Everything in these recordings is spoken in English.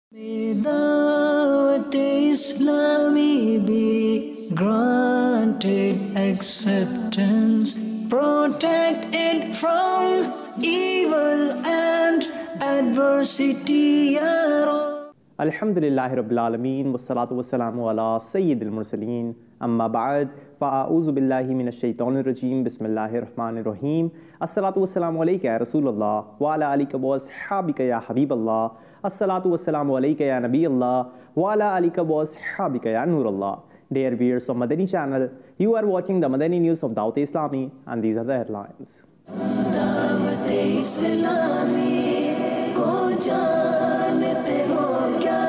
May Dawat Islami be granted acceptance, protect it from evil and adversity, Ya Rabb. الحمدللہ رب العالمین والصلاة والسلام علی سید المرسلین اما بعد فاعوذ باللہ من الشیطان الرجیم بسم اللہ الرحمن الرحیم الصلاة والسلام علیکہ یا رسول اللہ وعلی آلک واصحابک یا حبیب اللہ الصلاة والسلام علیکہ یا نبی اللہ وعلی آلک واصحابک یا نور اللہ. Dear viewers of Madani channel, you are watching the Madani news of Dawat Islami and these are the headlines. Dawat Islami ko jante ho kya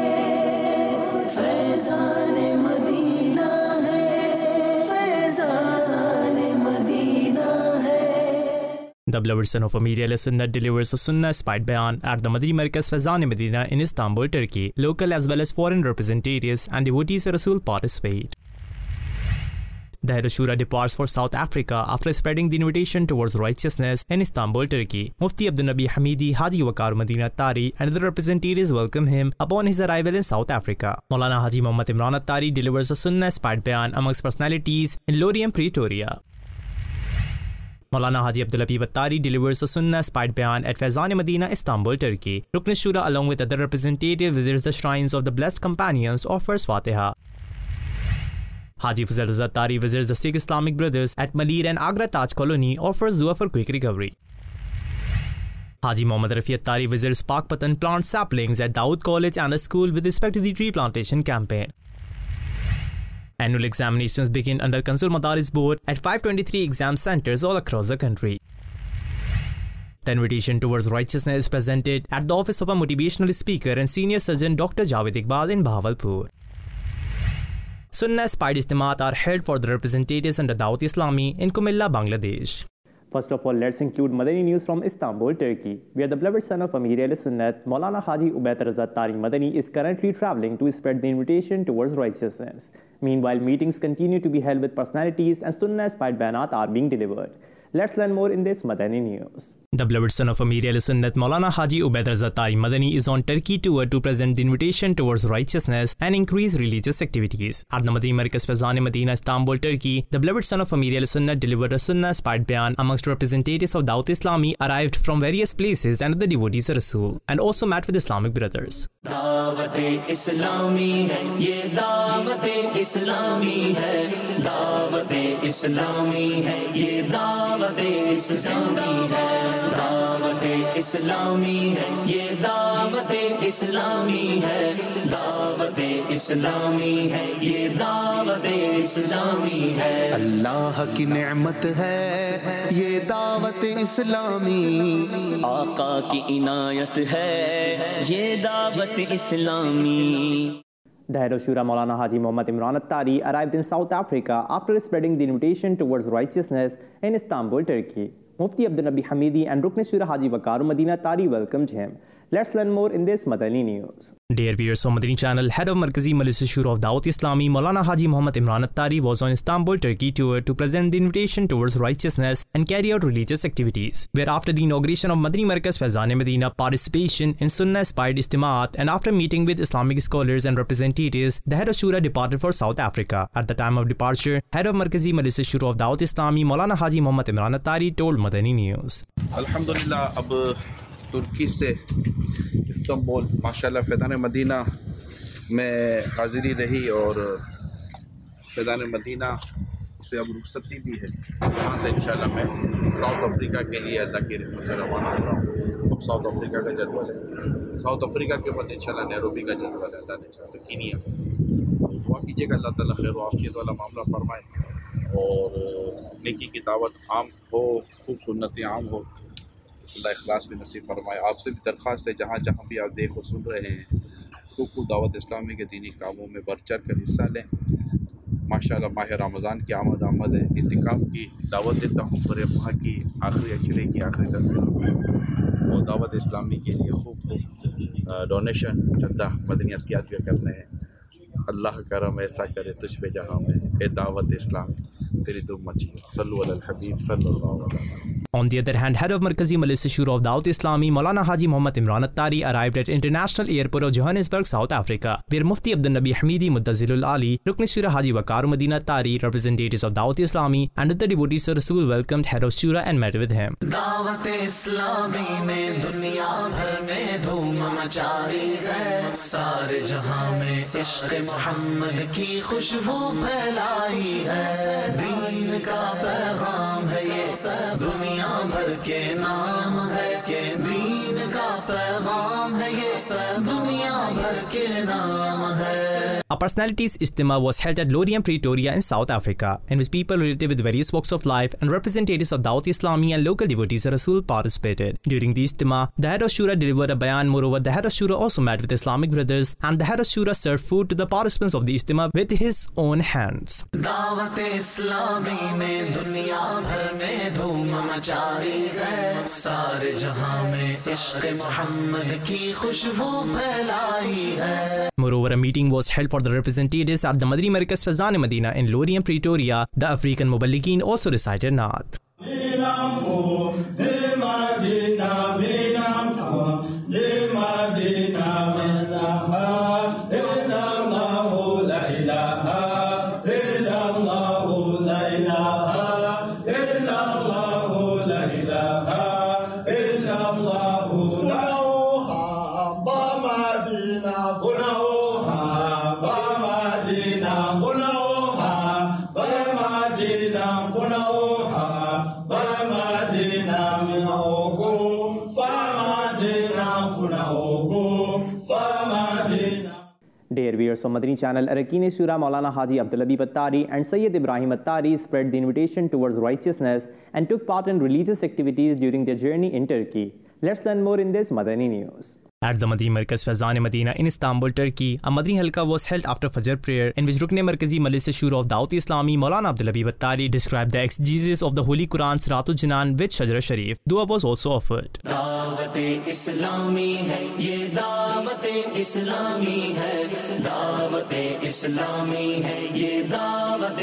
hai, Faizan Madina hai, Faizan Madina hai. The beloved son of Amir al-Sunnah delivers a Sunnah-inspired bayan at the Madani Markaz Faizan Medina in Istanbul, Turkey. Local as well as foreign representatives and devotees of Rasul participate. The Head of Shura departs for South Africa after spreading the invitation towards righteousness in Istanbul, Turkey. Mufti Abdul Nabi Hamidi, Haji Waqar Madina Tari and other representatives welcome him upon his arrival in South Africa. Maulana Haji Muhammad Imran Tari delivers a Sunnah-inspired bayan amongst personalities in Loriem, Pretoria. Maulana Haji Abdul Habib Attari delivers a Sunnah-inspired bayan at Faizan Medina, Istanbul, Turkey. Rukn Shura along with other representatives visits the shrines of the Blessed Companions, offers Fatiha. Haji Fazal Raza Attari visits the Sikh Islamic Brothers at Malir and Agra Taj Colony, offers dua for quick recovery. Haji Muhammad Rafi Attari visits Pak Patan, plant saplings at Dawood College and the school with respect to the tree plantation campaign. Annual examinations begin under Kanzul Madaris Board at 523 exam centers all across the country. The invitation towards righteousness is presented at the office of a motivational speaker and senior surgeon Dr. Javed Iqbal in Bahawalpur. Sunnah-inspired ijtimaat are held for the representatives under Dawat Islami in Kumilla, Bangladesh. First of all, let's include Madani news from Istanbul, Turkey, where the beloved son of Amir al-Sunnat, Maulana Haji Ubaid Raza Tari Madani is currently traveling to spread the invitation towards righteousness. Meanwhile, meetings continue to be held with personalities and Sunnah-inspired bayanat are being delivered. Let's learn more in this Madani news. The beloved son of Amir al-Sunnat, Maulana Haji Ubaid Raza Tari Madani is on Turkey tour to present the invitation towards righteousness and increase religious activities. At the Madani Markaz Faizan Medina, Istanbul, Turkey, the beloved son of Amir al-Sunnat delivered a Sunnah-inspired bayan amongst representatives of Dawat Islami arrived from various places and the devotees of Rasul and also met with Islamic brothers. Dawat Islami hai, ye Dawat Islami hai, Dawat Islami hai, ye Dawat Islami hai. Dawat Islami hai, ye Dawat Islami hai, Dawat Islami hai, ye Dawat Islami hai. اللہ کی نعمت ہے یہ دعوت اسلامی، آقا کی عنایت ہے یہ دعوت اسلامی. The Head of Shura Maulana Haji Muhammad Imran Attari arrived in South Africa after spreading the invitation towards righteousness in Istanbul, Turkey. Mufti Abdul Nabi Hamidi and Rukn Shura Haji Waqar Madina Tari welcomed him. Let's learn more in this Madani news. Dear viewers of Madani channel, Head of Markazi Majlis Shura of Dawat Islami, Maulana Haji Muhammad Imran Attari was on Istanbul, Turkey tour to present the invitation towards righteousness and carry out religious activities. Where after the inauguration of Madani Markaz Faizan Medina, participation in Sunnah-inspired ijtimaat and after meeting with Islamic scholars and representatives, the Head of Shura departed for South Africa. At the time of departure, Head of Markazi Majlis Shura of Dawat Islami, Maulana Haji Muhammad Imran Attari told Madani News. الحمدللہ اب ترکی سے Istanbul ماشاءاللہ فیضان مدینہ میں حاضری رہی اور فیضان مدینہ سے اب رخصتی بھی ہے. یہاں سے انشاءاللہ میں ساؤتھ افریقہ کے لیے اللہ کی رحمت سے روانہ ہو رہا ہوں. اب ساؤتھ افریقہ کا جدول ہے. ساؤتھ افریقہ کے بعد انشاءاللہ نیروبی کا جدول ہے. اللہ نے چاہا تو کینیا. دعا کیجیے گا اللہ تعالیٰ خیر و عافیت والا معاملہ فرمائے اور نیکی کی دعوت عام ہو، خوب سنتیں عام ہو. اللہ اخلاص بھی نصیب فرمائے. آپ سے بھی درخواست ہے جہاں جہاں بھی آپ دیکھ اور سن رہے ہیں خوب دعوت اسلامی کے دینی کاموں میں بڑھ چڑھ کر حصہ لیں. ماشاءاللہ ماہ رمضان کی آمد ہے. اعتکاف کی دعوت دیتا ہوں پورے ماہ کی آخری اشرے کی آخری 10 دنوں کی اور دعوت اسلامی کے لیے خوب ڈونیشن چندہ مدنی عطیات بھی کرنے ہیں. اللہ کرم ایسا کرے تجھ پہ جہاں میں اے دعوت اسلامی تیری دم مچی. صلو علی الحبیب صلی اللہ علیہ وسلم. On the other hand, head of Markazi Malis Shura of Dawat Islami, Maulana Haji Muhammad Imran Attari, arrived at International Airport of Johannesburg, South Africa, where Mufti Abdul Nabi Hamidi Muddazilul Ali, Rukn Shura Haji Waqar Madina Attari, representatives of Dawat Islami and other devotees of Rasul welcomed head of Shura and met with him. دعوت اسلامی نے دنیا بھر میں دھوم مچائی ہے، سارے جہاں میں عشق محمد کی خوشبو پھیلائی ہے، دین کا پیغام ہے یہ دنیا بھر کے نام ہے، کہ دین کا پیغام ہے یہ دنیا بھر کے نام ہے. A personalities Ijtima was held at Lorient, Pretoria in South Africa, in which people related with various walks of life and representatives of Dawat Islami and local devotees of Rasul participated. During the Ijtima, the head of Shura delivered a bayan. Moreover, the head of Shura also met with Islamic brothers, and the head of Shura served food to the participants of the Ijtima with his own hands. دعوت اسلامی نے دنیا بھر میں دھوم مچائی ہے، سارے جہاں میں عشق محمد کی خوشبو پھیلائی ہے. Moreover, a meeting was held for the representatives at the Madri Markaz Fazan Medina in Lorient, Pretoria. The African Muballighin also recited Naat. Dear viewers of Madani channel, Arakin Shura Maulana Haji Abdul Labib Attari and Sayyid Ibrahim Attari spread the invitation towards righteousness and took part in religious activities during their journey in Turkey. Let's learn more in this Madani news. At the Madri Markaz Fazan Medina in Istanbul, Turkey, a Madri Halqa was held after Fajr prayer in which Rukn Markazi Majlis Shura of Dawat Islami Maulana Abdul Labib Attari described the exegesis of the Holy Quran Siratul Jinan with Shajara Sharif. Dua was also offered. دعوت اسلامی ہے یہ دعوت اسلامی ہے، دعوت اسلامی ہے یہ دعوت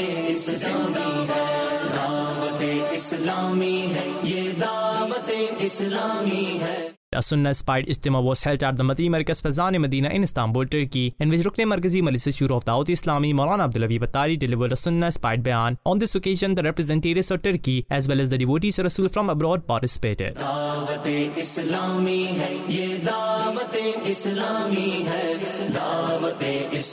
اسلامی ہے، دعوت اسلامی ہے یہ دعوت اسلامی ہے. A Sunnah-inspired Ijtima was held at the Madri Markaz Fazan Medina in Istanbul, Turkey, in which Rukn Markazi Majlis Shura of Dawat Islami Maulana Abdul Labib Attari delivered a Sunnah-inspired bayan. On this occasion, the representatives of Turkey as well as the devotees of Rasul from abroad participated. دعوت اسلامی ہے یہ دعوت اسلامی ہے، دعوت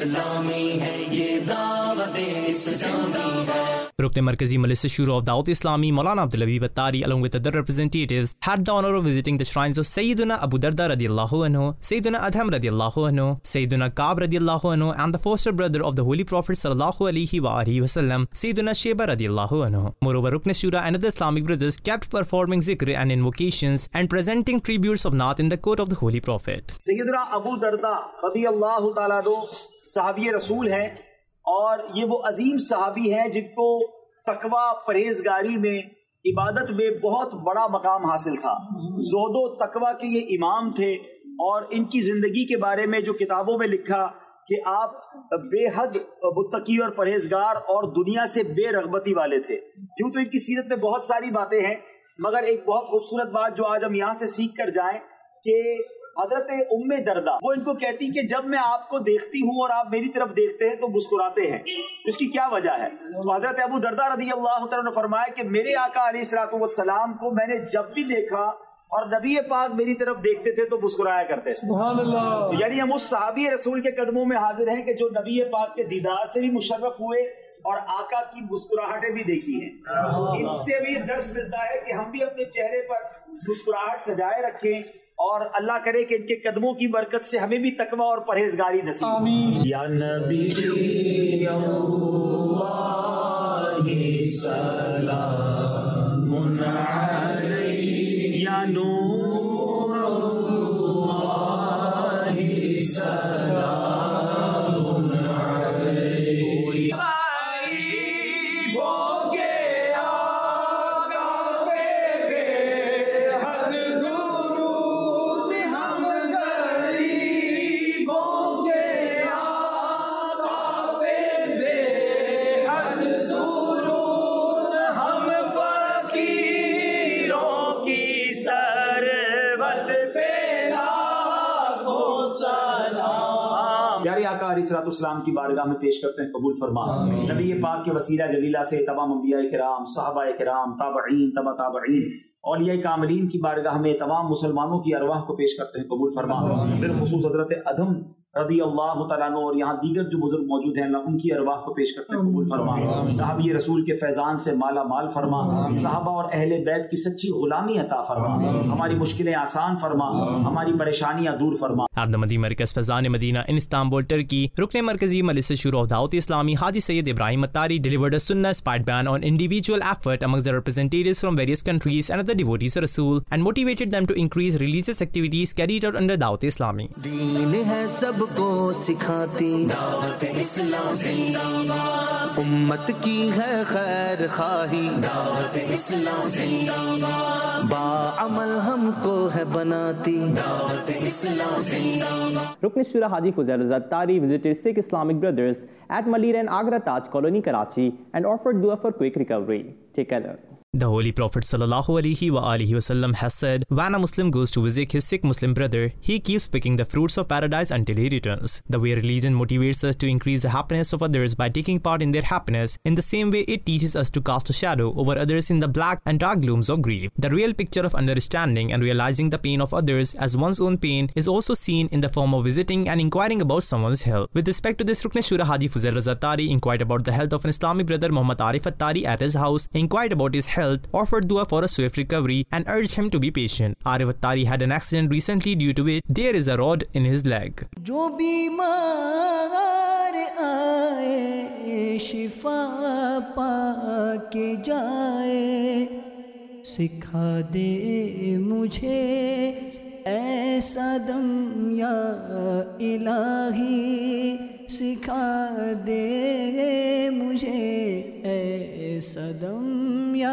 اسلامی ہے یہ دعوت اسلامی ہے. Rukn Markazi Majlis Shura of Dawat Islami Maulana Abdul Labib Attari along with other representatives had the honor of visiting the shrines of Sayyiduna Abu Darda radiallahu anhu, Sayyiduna Adham radiallahu anhu, Sayyiduna Ka'b radiallahu anhu, and the foster brother of the Holy Prophet sallallahu alaihi wa alihi wasallam, Sayyiduna Sheba radiallahu anhu. Moreover, Rukn Shura and other Islamic brothers kept performing zikr and invocations and presenting tributes of Naat in the court of the Holy Prophet. Sayyiduna Abu Darda radiallahu ta'ala صحابی رسول ہیں، اور یہ وہ عظیم صحابی ہیں جن کو تقوی، پرہیزگاری میں، عبادت میں بہت بڑا مقام حاصل تھا. زہد و تقوی کے یہ امام تھے، اور ان کی زندگی کے بارے میں جو کتابوں میں لکھا کہ آپ بے حد متقی اور پرہیزگار اور دنیا سے بے رغبتی والے تھے. کیوں تو ان کی سیرت میں بہت ساری باتیں ہیں، مگر ایک بہت خوبصورت بات جو آج ہم یہاں سے سیکھ کر جائیں کہ حضرت ام دردہ وہ ان کو کہتی کہ جب میں آپ کو دیکھتی ہوں اور آپ میری طرف دیکھتے ہیں تو مسکراتے ہیں، اس کی کیا وجہ ہے؟ تو حضرت ابو دردہ رضی اللہ تعالیٰ نے فرمایا کہ میرے آقا علیہ الصلوۃ والسلام کو میں نے جب بھی دیکھا اور نبی پاک میری طرف دیکھتے تھے تو مسکرایا کرتے تھے. سبحان اللہ. یعنی ہم اس صحابی رسول کے قدموں میں حاضر ہیں کہ جو نبی پاک کے دیدار سے بھی مشرف ہوئے اور آقا کی مسکراہٹیں بھی دیکھی ہیں. ان سے بھی درس ملتا ہے کہ ہم بھی اپنے چہرے پر مسکراہٹ سجائے رکھیں، اور اللہ کرے کہ ان کے قدموں کی برکت سے ہمیں بھی تقوی اور پرہیزگاری نصیب. آمین. یا نبی اللہ سلام علیک، یا نور اللہ سلام علیک. درود ہم فقیروں प्यारे आका अलैहिस्सलाम की बारगाह में पेश करते हैं, कबूल फरमा। नबी पाक के वसीला जलीला से तमाम अंबिया किराम, सहाबा किराम, ताबईन, तबा ताबईन, औलिया कामिलीन की बारगाह में तमाम मुसलमानों की अरवाह को पेश करते हैं, कबूल फरमा। बिलखुसूस हजरत अदम रदी अल्लाह तआला अन्हु और यहाँ दीगर जो बुजुर्ग मौजूद हैं, अल्लाह उनकी अरवाह को पेश करते हैं, कबूल फरमा। साहबी रसूल के फैजान से माला माल फरमा, साहबा और अहले बैत की सच्ची गुलामी अता फरमा, हमारी मुश्किलें आसान फरमा, हमारी परेशानियां दूर फरमा। Abdul Markaz Fazan Medina in Istanbul, Turkey, Rukn Markazi Majlis Shura of Dawat Islami Haji Sayyid Ibrahim Attari delivered a sunnah-inspired ban on individual effort amongst the representatives from various countries and other devotees of Rasul and motivated them to increase religious activities carried out under Dawat Islami. दीन है सबको सिखाती दावत इस्लाम जिंदाबाद, उम्मत की है खैर खाही दावत इस्लाम जिंदाबाद, बाअमल हमको है बनाती दावत इस्लाम जिंदाबाद। Rukn Shura Haji Fuzail Attari visited Sikh Islamic brothers at Malir and Agra Taj Colony, Karachi and offered dua for quick recovery. Take a look. The Holy Prophet ﷺ has said, when a Muslim goes to visit his Sikh Muslim brother, he keeps picking the fruits of paradise until he returns. The way religion motivates us to increase the happiness of others by taking part in their happiness, in the same way it teaches us to cast a shadow over others in the black and dark glooms of grief. The real picture of understanding and realizing the pain of others as one's own pain is also seen in the form of visiting and inquiring about someone's health. With respect to this, Rukn Shura Haji Fuzail Attari inquired about the health of an Islamic brother Muhammad Arif Attari at his house, inquired about his health, offered dua for a swift recovery and urged him to be patient. Arif Attari had an accident recently due to which there is a rod in his leg. जो बीमार आए शिफा पाके जाए, सिखा दे मुझे ऐसा दम या इलाही, सिखा दे मुझे ऐसा दम या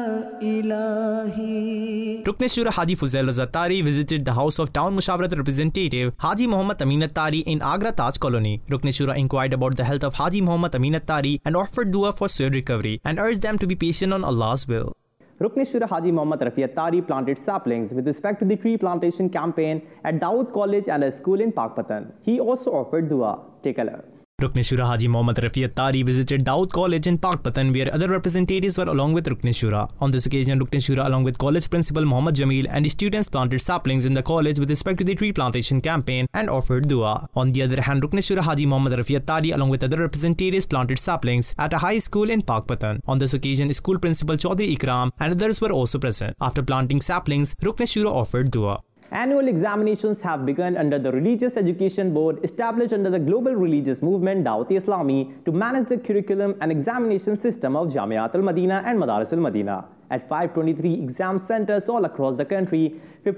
इलाही। Rukn Shura Haji Fuzail Attari visited the house of town Mushawarat representative Haji Muhammad Amin Attari in Agra Taj Colony. Rukn Shura inquired about the health of Haji Muhammad Amin Attari and offered dua for swift recovery and urged them to be patient on Allah's will. Rukn Shura Haji Muhammad Rafi Attari planted saplings with respect to the tree plantation campaign at Dawood College and a school in Pakpatan. He also offered dua. Take a look. Rukn Shura Haji Muhammad Rafi Attari visited Dawood College in Pakpatan where other representatives were along with Rukn Shura. On this occasion, Rukn Shura along with college principal Muhammad Jamil and students planted saplings in the college with respect to the tree plantation campaign and offered dua. On the other hand, Rukn Shura Haji Muhammad Rafi Attari along with other representatives planted saplings at a high school in Pakpatan. On this occasion, school principal Chaudhry Ikram and others were also present. After planting saplings, Rukn Shura offered dua. Annual examinations have begun under the Religious Education Board established under the global religious movement Dawat Islami to manage the curriculum and examination system of Jamiat al-Madina and Madaris al-Madina. At 523 exam centers all across the country,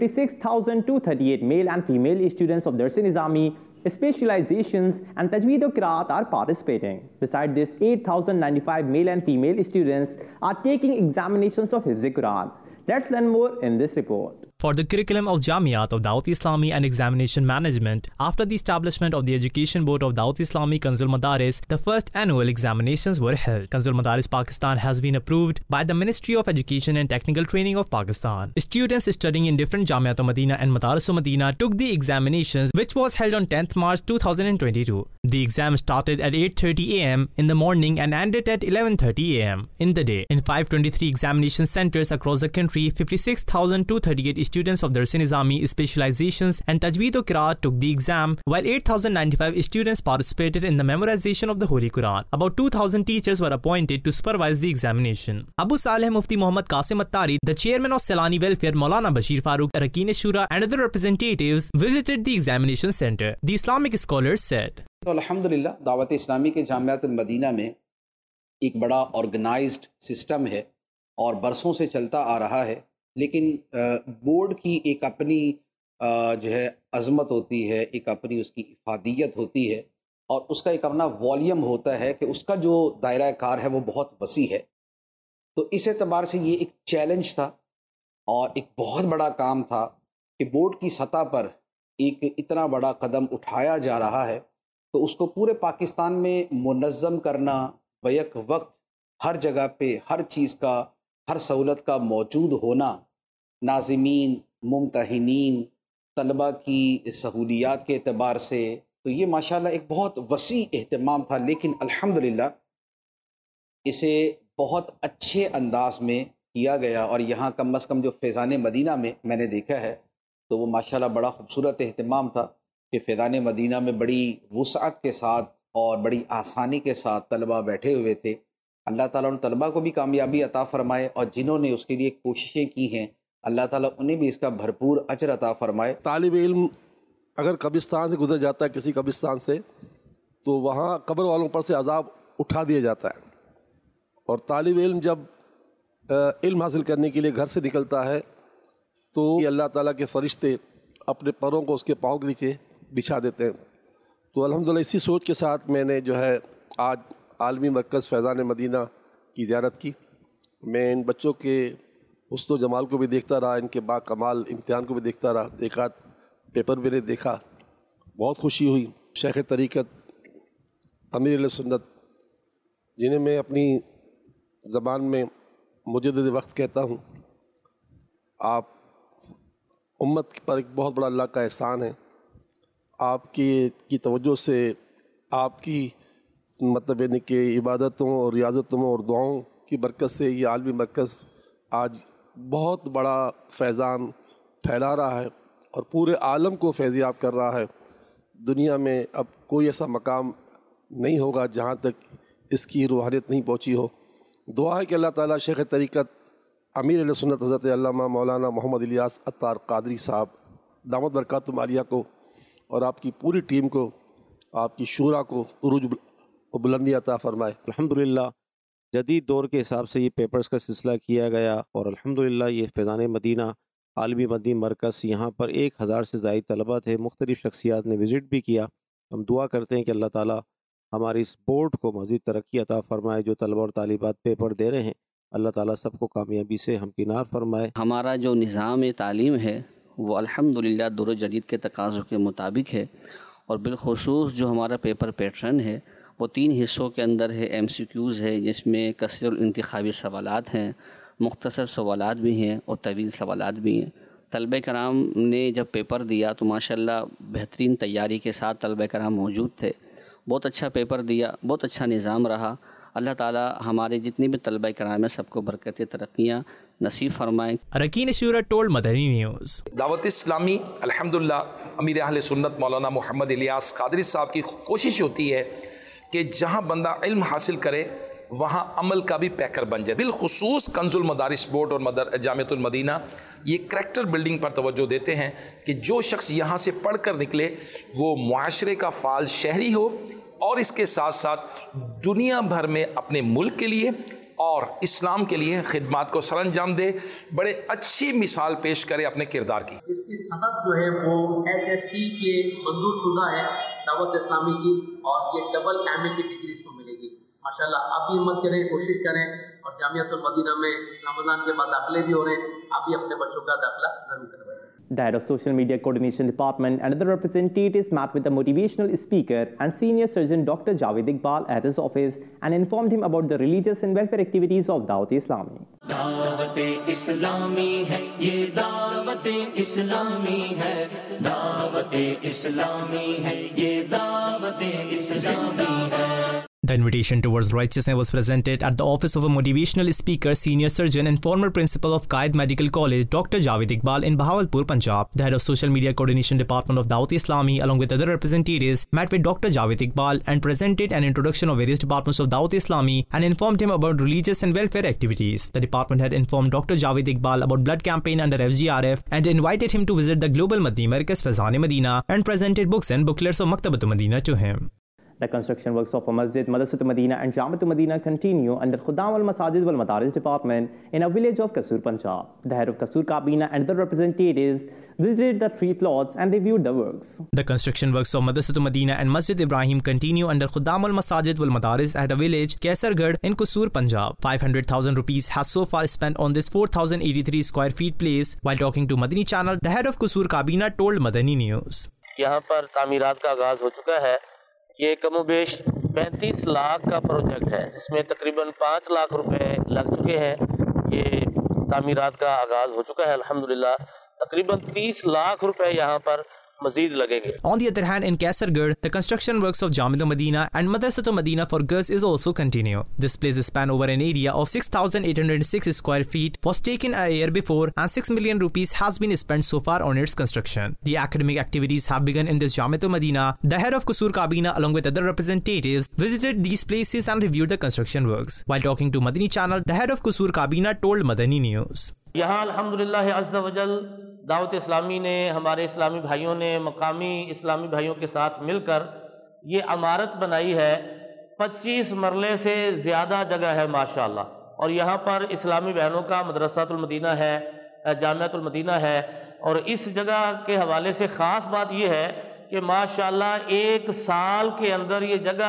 56,238 male and female students of Dars-e-Nizami, specializations and Tajweed o Qiraat are participating. Besides this, 8,095 male and female students are taking examinations of Hifz Quran. Let's learn more in this report. For the curriculum of Jamiat of Dawat Islami and examination management, after the establishment of the Education Board of Dawat Islami Kanzul Madaris, the first annual examinations were held. Kanzul Madaris Pakistan has been approved by the Ministry of Education and Technical Training of Pakistan. Students studying in different Jamiat al-Madina and Madaris al-Madina took the examinations, which was held on 10th March 2022. The exam started at 8:30 am in the morning and ended at 11:30 am in the day. In 523 examination centers across the country, 56,238 students of Dars-e-Nizami specializations and Tajweed o Qiraat took the exam, while 8,095 students participated in the memorization of the Holy Quran. About 2,000 teachers were appointed to supervise the examination. Abu Saleh Mufti Muhammad Qasim Attari, the chairman of Salani Welfare Maulana Bashir Farooq, Arakin Shura and other representatives visited the examination center. The Islamic scholars said, तो अल्हम्दुलिल्लाह दावत इस्लामी के जामियात Medina में एक बड़ा organised system है और बरसों से चलता आ रहा है, लेकिन बोर्ड की एक अपनी जो है अज़मत होती है, एक अपनी उसकी इफादियत होती है और उसका एक अपना वॉल्यूम होता है कि उसका जो दायरा कार है वो बहुत वसी है। तो इस एतबार से ये एक चैलेंज था और एक बहुत बड़ा काम था कि बोर्ड की सतह पर एक इतना बड़ा कदम उठाया जा रहा है, तो उसको पूरे पाकिस्तान में मुनज़्ज़म करना, बैक वक्त हर जगह पे हर चीज़ का, हर सहूलत का मौजूद होना, नाज़िमीन, मुम्तहिनीन, तलबा की सहूलियात के एतबार से, تو یہ ماشاءاللہ ایک بہت وسیع اہتمام تھا، لیکن الحمدللہ اسے بہت اچھے انداز میں کیا گیا، اور یہاں کم از کم جو فیضان مدینہ میں نے دیکھا ہے تو وہ ماشاءاللہ بڑا خوبصورت اہتمام تھا کہ فیضان مدینہ میں بڑی وسعت کے ساتھ اور بڑی آسانی کے ساتھ طلبہ بیٹھے ہوئے تھے۔ اللہ تعالیٰ ان طلبہ کو بھی کامیابی عطا فرمائے، اور جنہوں نے اس کے لیے کوششیں کی ہیں اللہ تعالیٰ انہیں بھی اس کا بھرپور اجر عطا فرمائے۔ طالب علم اگر قبرستان سے گزر جاتا ہے، کسی قبرستان سے، تو وہاں قبر والوں پر سے عذاب اٹھا دیا جاتا ہے، اور طالب علم جب علم حاصل کرنے کے لیے گھر سے نکلتا ہے تو اللہ تعالیٰ کے فرشتے اپنے پروں کو اس کے پاؤں کے نیچے بچھا دیتے ہیں۔ تو الحمدللہ اسی سوچ کے ساتھ میں نے جو ہے آج عالمی مرکز فیضان مدینہ کی زیارت کی۔ میں ان بچوں کے حسن و جمال کو بھی دیکھتا رہا، ان کے با کمال امتحان کو بھی دیکھتا رہا، ایک آدھ پیپر میں نے دیکھا، بہت خوشی ہوئی۔ شیخ طریقت امیر اہل سنت، جنہیں میں اپنی زبان میں مجدد وقت کہتا ہوں، آپ امت پر ایک بہت بڑا اللہ کا احسان ہے۔ آپ کی توجہ سے، آپ کی مطلب یعنی کہ عبادتوں اور ریاضتوں اور دعاؤں کی برکت سے یہ عالمی مرکز آج بہت بڑا فیضان پھیلا رہا ہے اور پورے عالم کو فیضیاب کر رہا ہے۔ دنیا میں اب کوئی ایسا مقام نہیں ہوگا جہاں تک اس کی روحانیت نہیں پہنچی ہو۔ دعا ہے کہ اللہ تعالیٰ شیخ طریقت امیر اہل سنت حضرت علامہ مولانا محمد الیاس عطار قادری صاحب دامت برکاتہم عالیہ کو اور آپ کی پوری ٹیم کو، آپ کی شورا کو عروج و بلندی عطا فرمائے۔ الحمدللہ جدید دور کے حساب سے یہ پیپرز کا سلسلہ کیا گیا، اور الحمدللہ یہ فیضان مدینہ عالمی مدنی مرکز، یہاں پر 1000 سے زائد طلبہ تھے، مختلف شخصیات نے وزٹ بھی کیا۔ ہم دعا کرتے ہیں کہ اللہ تعالیٰ ہماری اس بورڈ کو مزید ترقی عطا فرمائے، جو طلبہ اور طالبات پیپر دے رہے ہیں اللہ تعالیٰ سب کو کامیابی سے ہمکنار فرمائے۔ ہمارا جو نظام تعلیم ہے وہ الحمدللہ دور جدید کے تقاضوں کے مطابق ہے، اور بالخصوص جو ہمارا پیپر پیٹرن ہے وہ 3 حصوں کے اندر ہے۔ MCQs ہے جس میں کثیر الانتخابی سوالات ہیں، مختصر سوالات بھی ہیں اور طویل سوالات بھی ہیں۔ طلبہ کرام نے جب پیپر دیا تو ماشاءاللہ بہترین تیاری کے ساتھ طلبہ کرام موجود تھے، بہت اچھا پیپر دیا، بہت اچھا نظام رہا۔ اللہ تعالیٰ ہمارے جتنے بھی طلبہ کرام ہیں سب کو برکت ترقیاں نصیب فرمائیں۔ اراکین شورا ٹولڈ مدنی نیوز۔ دعوت اسلامی الحمدللہ امیر اہل سنت مولانا محمد الیاس قادری صاحب کی کوشش ہوتی ہے کہ جہاں بندہ علم حاصل کرے وہاں عمل کا بھی پیکر بن جائے۔ بالخصوص کنز المدارس بورڈ اور جامعۃ المدینہ یہ کریکٹر بلڈنگ پر توجہ دیتے ہیں کہ جو شخص یہاں سے پڑھ کر نکلے وہ معاشرے کا فعال شہری ہو، اور اس کے ساتھ ساتھ دنیا بھر میں اپنے ملک کے لیے اور اسلام کے لیے خدمات کو سر انجام دے، بڑے اچھی مثال پیش کرے اپنے کردار کی۔ اس کی صنعت جو ہے وہ HSC کے منظور شدہ ہے دعوت اسلامی کی، اور یہ ڈبل MA کی ڈگری اس کو ملے گی۔ ماشاءاللہ آپ بھی ہمت کریں، کوشش کریں، اور جامعۃ المدینہ میں رمضان کے بعد داخلے بھی ہو رہے ہیں، آپ بھی اپنے بچوں کا داخلہ ضرور کروائیں۔ The Head of Social Media Coordination Department and other representatives met with the motivational speaker and senior surgeon Dr. Javed Iqbal at his office and informed him about the religious and welfare activities of Dawat Islami. دعوت اسلامی ہے یہ، دعوت اسلامی ہے، دعوت اسلامی ہے یہ، دعوت اسلامی ہے۔ The invitation towards righteousness was presented at the office of a motivational speaker, senior surgeon and former principal of Qaid Medical College, Dr. Javed Iqbal in Bahawalpur, Punjab. The head of Social Media Coordination Department of Dawat Islami, along with other representatives, met with Dr. Javed Iqbal and presented an introduction of various departments of Dawat Islami and informed him about religious and welfare activities. The department had informed Dr. Javed Iqbal about blood campaign under FGRF and invited him to visit the Global Madni Markaz Faizan Madina and presented books and booklets of Maktabat Madina to him. The construction works of a masjid, Madrasat Madina and Jamiat Madina continue under Khuddam al-Masajid wal-Madaris department in a village of Kasur, Punjab. The head of Kasur Kabina and the representatives visited the 3 plots and reviewed the works. The construction works of Madrasat Madina and Masjid Ibrahim continue under Khuddam al-Masajid wal-Madaris at a village, Kaisargarh in Kasur, Punjab. 500,000 rupees has so far spent on this 4,083 square feet place. While talking to Madani Channel, the head of Kasur Kabina told Madani News. یہاں پر تعمیرات کا آغاز ہو چکا ہے۔ یہ کم و بیش 35 لاکھ کا پروجیکٹ ہے، اس میں تقریباً 5 لاکھ روپے لگ چکے ہیں۔ یہ تعمیرات کا آغاز ہو چکا ہے الحمدللہ۔ تقریباً 30 لاکھ روپے یہاں پر मजीद लगेंगे। On the other hand, in Kaisargarh, the construction works of Jamiatul Madina and Madrasatul Madina for girls is also continue. This place span over an area of 6,806 square feet, was taken a year before, and 6 million rupees has been spent so far on its construction. The academic activities have begun in this Jamiatul Madina. The head of Qusur Kabina along with other representatives visited these places and reviewed the construction works. While talking to Madani channel, the head of Qusur Kabina told Madani News. यहाँ अल्हम्दुलिल्लाह अज़्ज़ा वजल दावत इस्लामी ने, हमारे इस्लामी भाइयों ने मकामी इस्लामी भाइयों के साथ मिलकर ये इमारत बनाई है। 25 मरले से ज़्यादा जगह है माशाअल्लाह, और यहाँ पर इस्लामी बहनों का मदरसातुल मदीना है, जामियातुल मदीना है। और इस जगह के हवाले से ख़ास बात ये है कि माशाअल्लाह 1 साल के अंदर ये जगह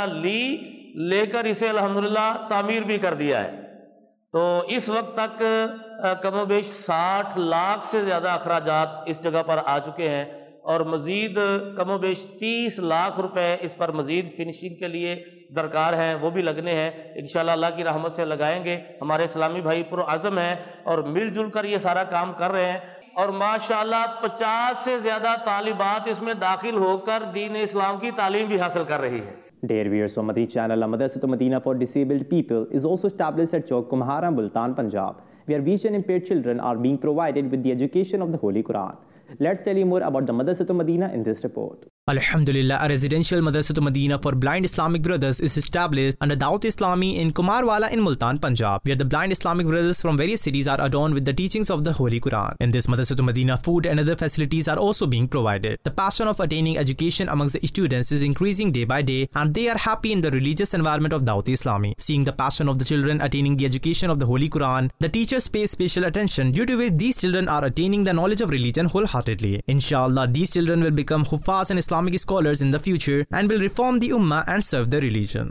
लेकर इसे अल्हम्दुलिल्लाह तामीर भी कर दिया है। तो इस वक्त तक कमोबेश 60 लाख से ज़्यादा अखराजात इस जगह पर आ चुके हैं, और मज़ीद कमोबेश 30 लाख रुपए इस पर मज़ीद फिनिशिंग के लिए दरकार हैं, वो भी लगने हैं। इंशाअल्लाह अल्लाह की रहमत से लगाएंगे। हमारे इस्लामी भाई पुरअज़म हैं और मिलजुल कर ये सारा काम कर रहे हैं, और माशाअल्लाह 50 से ज़्यादा तालिबात इसमें दाखिल होकर दीन इस्लाम की तालीम भी हासिल कर रही है। Dear viewers of Madani channel, Madrasatul Madina for disabled people is also established at Chowk Kumhara, Multan, Punjab, where vision impaired children are being provided with the education of the Holy Quran. Let's tell you more about the Madrasatul Madina in this report. Alhamdulillah, a residential Madrasatul Madina for blind Islamic brothers is established under Dawat Islami in Kumarwala in Multan, Punjab, where the blind Islamic brothers from various cities are adorned with the teachings of the Holy Quran. In this Madrasatul Madina, food and other facilities are also being provided. The passion of attaining education amongst the students is increasing day by day, and they are happy in the religious environment of Dawat Islami. Seeing the passion of the children attaining the education of the Holy Quran, the teachers pay special attention, due to which these children are attaining the knowledge of religion wholeheartedly. Inshallah, these children will become Huffaz and Islamic scholars in the future and will reform the Ummah and serve the religion.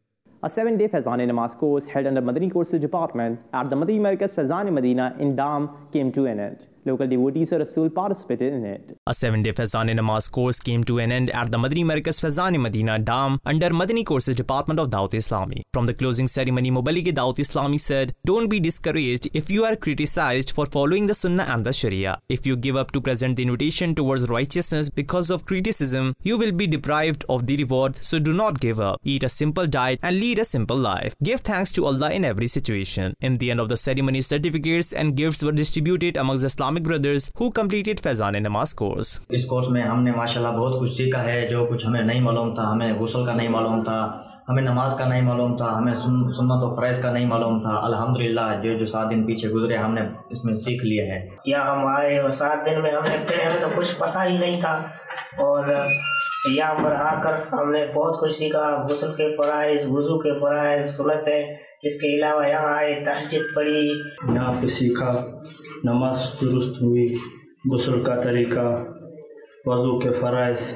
A 7-day Faizan Namaz course held under Madani Courses Department at the Madani Markaz Faizan Madina in Dam came to an end. Local devotees of Rasul participated in it. A 7-day Faizan Namaz course came to an end at the Madani Markaz Faizan Madina Dam under Madani Courses Department of Dawat Islami. From the closing ceremony, Muballigh Dawat Islami said, "Don't be discouraged if you are criticized for following the Sunnah and the Sharia. If you give up to present the invitation towards righteousness because of criticism, you will be deprived of the reward, so do not give up. Eat a simple diet and lead a simple life. Give thanks to Allah in every situation." In the end of the ceremony, certificates and gifts were distributed amongst the Islamic brothers who completed Faizan Namaz course. इस course में हमने माशाल्लाह बहुत कुछ सीखा है, जो कुछ हमें नहीं मालूम था। हमें गुस्ल का नहीं मालूम था, हमें नमाज का नहीं मालूम था, हमें सुन्नत और फ़राइज़ का नहीं मालूम था। अल्हम्दुलिल्लाह जो 7 दिन पीछे गुजरे हमने इसमें सीख लिए हैं। यहाँ हम आए और 7 दिन में हमें तो कुछ पता ही नहीं था, और यहाँ पर आकर हमने बहुत कुछ सीखा। गुस्ल के फ़राइज़, वुज़ू के फ़राइज़, सुन्नतें, इसके अलावा यहाँ आए तहज्जुद पढ़ी। यहाँ पे सीखा, नमाज दुरुस्त हुई, गुस्ल का तरीका, वज़ू के फ़राइज़,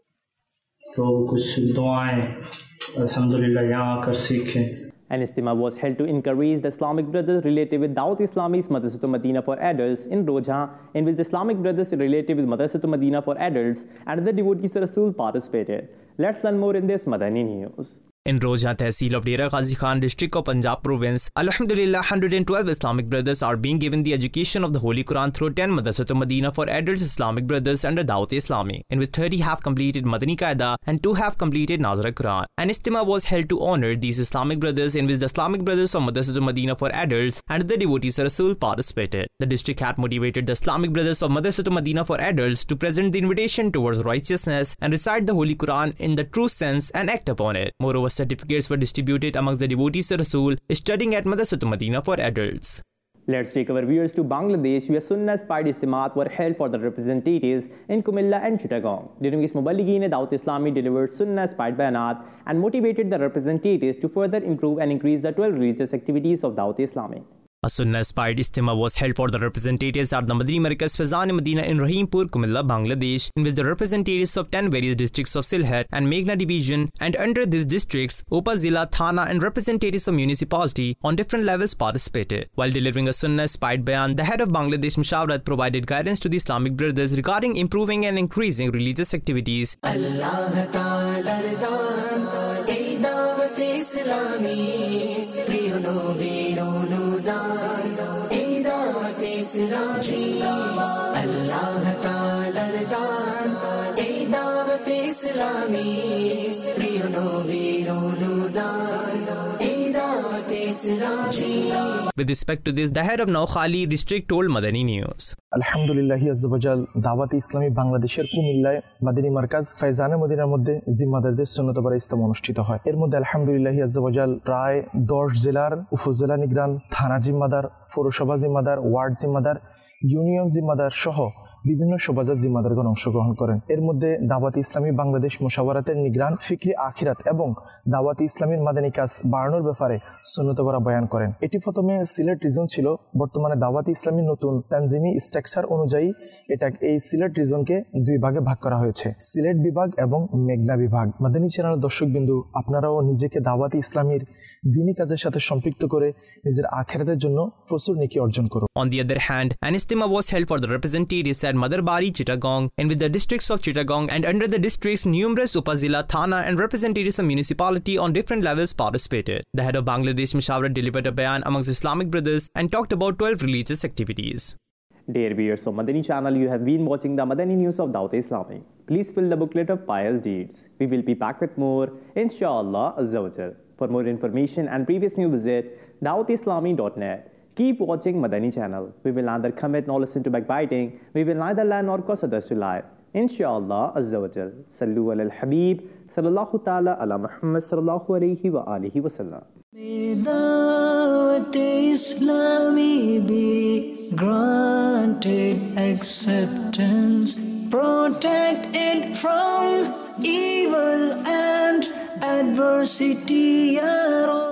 तो कुछ दुआएं अल्हम्दुलिल्लाह यहाँ आकर सीखें। An istima was held to encourage the Islamic brothers related with Dawat Islami's Madrasatul Madina for adults in Rojha, in which the Islamic brothers related with Madrasatul Madina for adults and the devotees of Rasul participated. Let's learn more in this Madani News. In Rojha Tehsil of Dera Ghazi Khan district of Punjab province, Alhamdulillah, 112 Islamic brothers are being given the education of the Holy Quran through 10 Madrasatul Madina for adults Islamic brothers under Dawat Islami, in which 30 have completed Madani Qaeda and 2 have completed Nazar Quran. An istima was held to honor these Islamic brothers, in which the Islamic brothers of Madrasatul Madina for adults and the devotees of Rasul participated. The district had motivated the Islamic brothers of Madrasatul Madina for adults to present the invitation towards righteousness and recite the Holy Quran in the true sense and act upon it. Moreover, certificates were distributed amongst the devotees of Rasul studying at Madrasatul Madina for adults. Let's take our viewers to Bangladesh, where Sunnah-inspired istimat were held for the representatives in Kumilla and Chittagong, during which Muballighin Dawat Islami delivered Sunnah-inspired bayanat and motivated the representatives to further improve and increase the 12 religious activities of Dawat Islami. A Sunnah-inspired istima was held for the representatives at the Madani Markaz Faizan Madina in Rahimpur, Kumilla, Bangladesh, in which the representatives of 10 various districts of Sylhet and Meghna division and under these districts, Upa Zila, Thana and representatives of municipality on different levels participated. While delivering a Sunnah-inspired bayan, the head of Bangladesh Mushawarat provided guidance to the Islamic brothers regarding improving and increasing religious activities. Allah Ta'ala Dawat Islami, इस्लामी अल्लाह ताला दान ए दावत इस्लामी प्रियनो वीरोनु दान ए Dawat Islami. With respect to this, the head of Naukhali district told Madani News. আলহামদুলিল্লাহি আজ্জাওয়াজাল দাওয়াতে ইসলামী বাংলাদেশের কুমিল্লায় মাদানী মার্কাজ ফায়জানে মদিনার মধ্যে জিম্মাদারদের সুন্নতবারা ইজতেমা অনুষ্ঠিত হয়। এর মধ্যে আলহামদুলিল্লাহি আজ্জাওয়াজাল প্রায় 10 জেলার উপজেলা নিগরান, থানা জিম্মাদার, পৌরসভা জিম্মাদার, ওয়ার্ড জিম্মাদার, ইউনিয়ন জিম্মাদার সহ বিভিন্ন শোভাযাত জিম্মাদারগণ অংশগ্রহণ করেন। এর মধ্যে দাওয়াতে ইসলামী বাংলাদেশ মুশাওয়ারাতের নিগরান ফিকরি আখিরাত এবং দাওয়াতে ইসলামীর মাদানী কাজ বাড়ানোর ব্যাপারে সুন্নতবারা বয়ান করেন। এটি প্রথমে সিলেট রিজন ছিল, বর্তমানে দাওয়াতে ইসলামীর নতুন তানজিমি স্ট্রাকচার অনুযায়ী এই সিলেট রিজনকে 2 ভাগে ভাগ করা হয়েছে, সিলেট বিভাগ এবং মেঘনা বিভাগ। মাদানী চ্যানেলের দর্শকবিন্দু, আপনারাও নিজেকে দাওয়াতে ইসলামীর দ্বীনি কাজের সাথে সম্পৃক্ত করে নিজের আখিরাতের জন্য প্রচুর নেকি অর্জন করুন। On the other hand, an istima was held for the representatives at Madarbari, Chittagong, and with the districts of Chittagong and under the districts, numerous Upazila, Thana, and representatives of municipality on different levels participated. The head of Bangladesh Mushawarat delivered a bayan amongst Islamic brothers and talked about 12 religious activities. Dear viewers of Madani channel, you have been watching the Madani news of Dawat Islami. Please fill the booklet of pious deeds. We will be back with more, inshallah azza wa jal. For more information and previous news, visit dawatislami.net. Keep watching Madani channel. We will neither commit nor listen to backbiting. We will neither lie nor cause others to lie. Inshallah azza wa jal. Sallu ala al-habib sallallahu ta'ala ala Muhammad sallallahu alayhi wa alihi wa sallam. May Dawat Islami be granted acceptance. Protect it from evil and adversity, Ya Rabb.